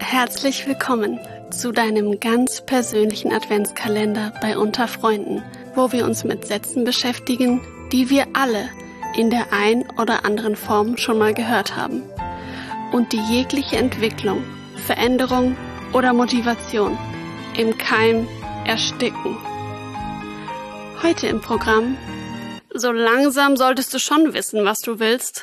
Herzlich willkommen zu deinem ganz persönlichen Adventskalender bei Unter Freunden, wo wir uns mit Sätzen beschäftigen, die wir alle in der ein oder anderen Form schon mal gehört haben und die jegliche Entwicklung, Veränderung oder Motivation im Keim ersticken. Heute im Programm: So langsam solltest du schon wissen, was du willst.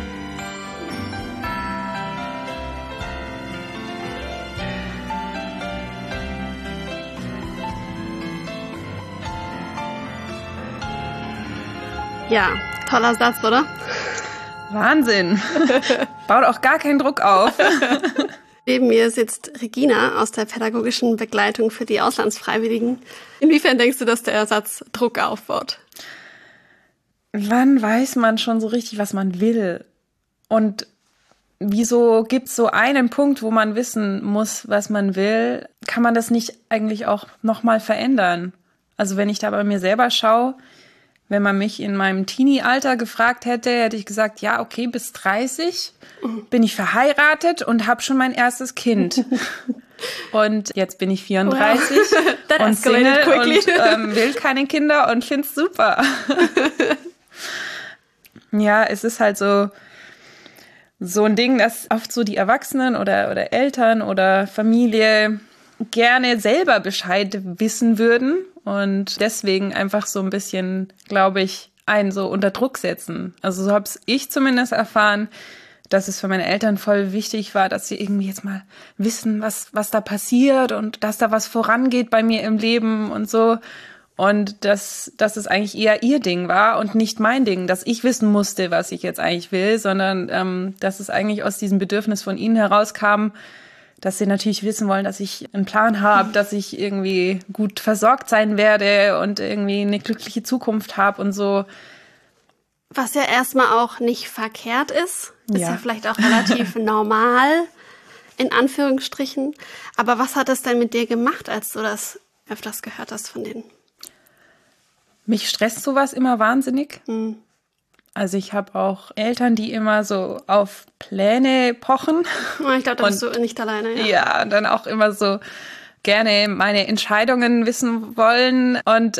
Ja, toller Satz, oder? Wahnsinn. Baut auch gar keinen Druck auf. Neben mir sitzt Regina aus der pädagogischen Begleitung für die Auslandsfreiwilligen. Inwiefern denkst du, dass der Satz Druck aufbaut? Wann weiß man schon so richtig, was man will? Und wieso gibt es so einen Punkt, wo man wissen muss, was man will? Kann man das nicht eigentlich auch nochmal verändern? Also wenn ich da bei mir selber schaue, wenn man mich in meinem Teenie-Alter gefragt hätte, hätte ich gesagt, ja, okay, bis 30 bin ich verheiratet und habe schon mein erstes Kind. Und jetzt bin ich 34 und Single und will keine Kinder und finde es super. Ja, es ist halt so ein Ding, dass oft so die Erwachsenen oder Eltern oder Familie gerne selber Bescheid wissen würden und deswegen einfach so ein bisschen, glaube ich, einen so unter Druck setzen. Also so habe ich zumindest erfahren, dass es für meine Eltern voll wichtig war, dass sie irgendwie jetzt mal wissen, was da passiert und dass da was vorangeht bei mir im Leben und so. Und dass es eigentlich eher ihr Ding war und nicht mein Ding, dass ich wissen musste, was ich jetzt eigentlich will, sondern dass es eigentlich aus diesem Bedürfnis von ihnen herauskam, dass sie natürlich wissen wollen, dass ich einen Plan habe, dass ich irgendwie gut versorgt sein werde und irgendwie eine glückliche Zukunft habe und so. Was ja erstmal auch nicht verkehrt ist. Ist ja vielleicht auch relativ normal, in Anführungsstrichen. Aber was hat es denn mit dir gemacht, als du das öfters gehört hast von denen? Mich stresst sowas immer wahnsinnig. Also ich habe auch Eltern, die immer so auf Pläne pochen. Ich glaube, da bist du nicht alleine. Ja, und dann auch immer so gerne meine Entscheidungen wissen wollen. Und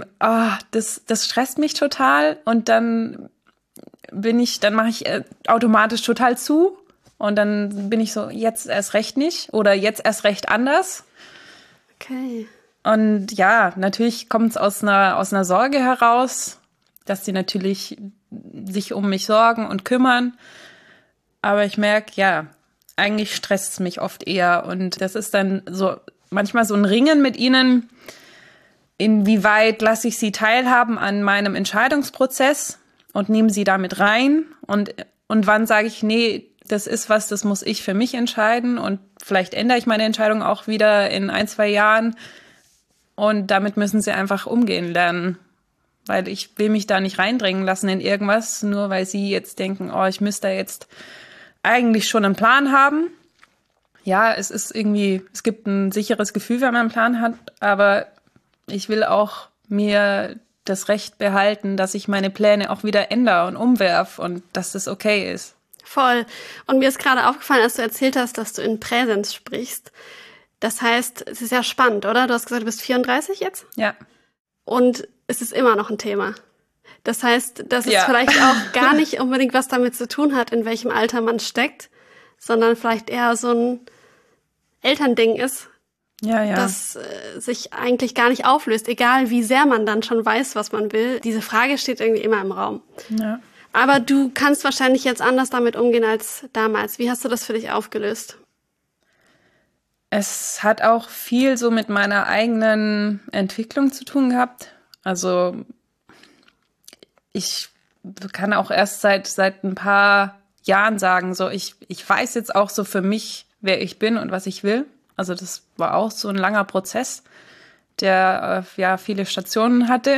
das stresst mich total. Und dann mache ich automatisch total zu. Und dann bin ich so, jetzt erst recht nicht oder jetzt erst recht anders. Okay. Und ja, natürlich kommt es aus einer Sorge heraus, dass die natürlich sich um mich sorgen und kümmern. Aber ich merke, ja, eigentlich stresst es mich oft eher. Und das ist dann so manchmal so ein Ringen mit ihnen. Inwieweit lasse ich sie teilhaben an meinem Entscheidungsprozess und nehme sie damit rein? Und wann sage ich, nee, das ist was, das muss ich für mich entscheiden. Und vielleicht ändere ich meine Entscheidung auch wieder in 1-2 Jahren. Und damit müssen sie einfach umgehen lernen. Weil ich will mich da nicht reindrängen lassen in irgendwas, nur weil sie jetzt denken, oh, ich müsste jetzt eigentlich schon einen Plan haben. Ja, es gibt ein sicheres Gefühl, wenn man einen Plan hat, aber ich will auch mir das Recht behalten, dass ich meine Pläne auch wieder ändere und umwerfe und dass das okay ist. Voll. Und mir ist gerade aufgefallen, als du erzählt hast, dass du in Präsens sprichst. Das heißt, es ist ja spannend, oder? Du hast gesagt, du bist 34 jetzt? Ja. Und es ist immer noch ein Thema. Das heißt, dass es vielleicht auch gar nicht unbedingt was damit zu tun hat, in welchem Alter man steckt, sondern vielleicht eher so ein Elternding ist, das sich eigentlich gar nicht auflöst, egal wie sehr man dann schon weiß, was man will. Diese Frage steht irgendwie immer im Raum. Ja. Aber du kannst wahrscheinlich jetzt anders damit umgehen als damals. Wie hast du das für dich aufgelöst? Es hat auch viel so mit meiner eigenen Entwicklung zu tun gehabt. Also ich kann auch erst seit ein paar Jahren sagen, so ich weiß jetzt auch so für mich, wer ich bin und was ich will. Also das war auch so ein langer Prozess, der viele Stationen hatte.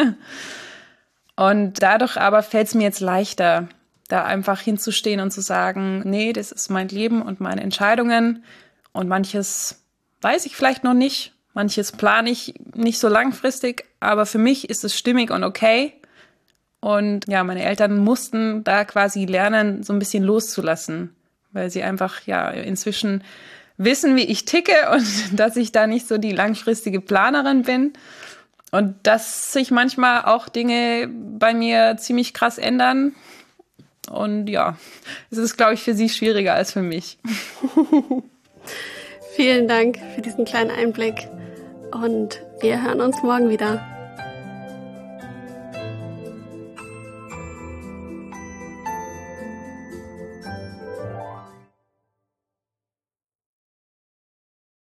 Und dadurch aber fällt es mir jetzt leichter, da einfach hinzustehen und zu sagen, nee, das ist mein Leben und meine Entscheidungen. Und manches weiß ich vielleicht noch nicht, manches plane ich nicht so langfristig, aber für mich ist es stimmig und okay. Und ja, meine Eltern mussten da quasi lernen, so ein bisschen loszulassen, weil sie einfach inzwischen wissen, wie ich ticke und dass ich da nicht so die langfristige Planerin bin und dass sich manchmal auch Dinge bei mir ziemlich krass ändern. Und ja, es ist, glaube ich, für sie schwieriger als für mich. Vielen Dank für diesen kleinen Einblick und wir hören uns morgen wieder.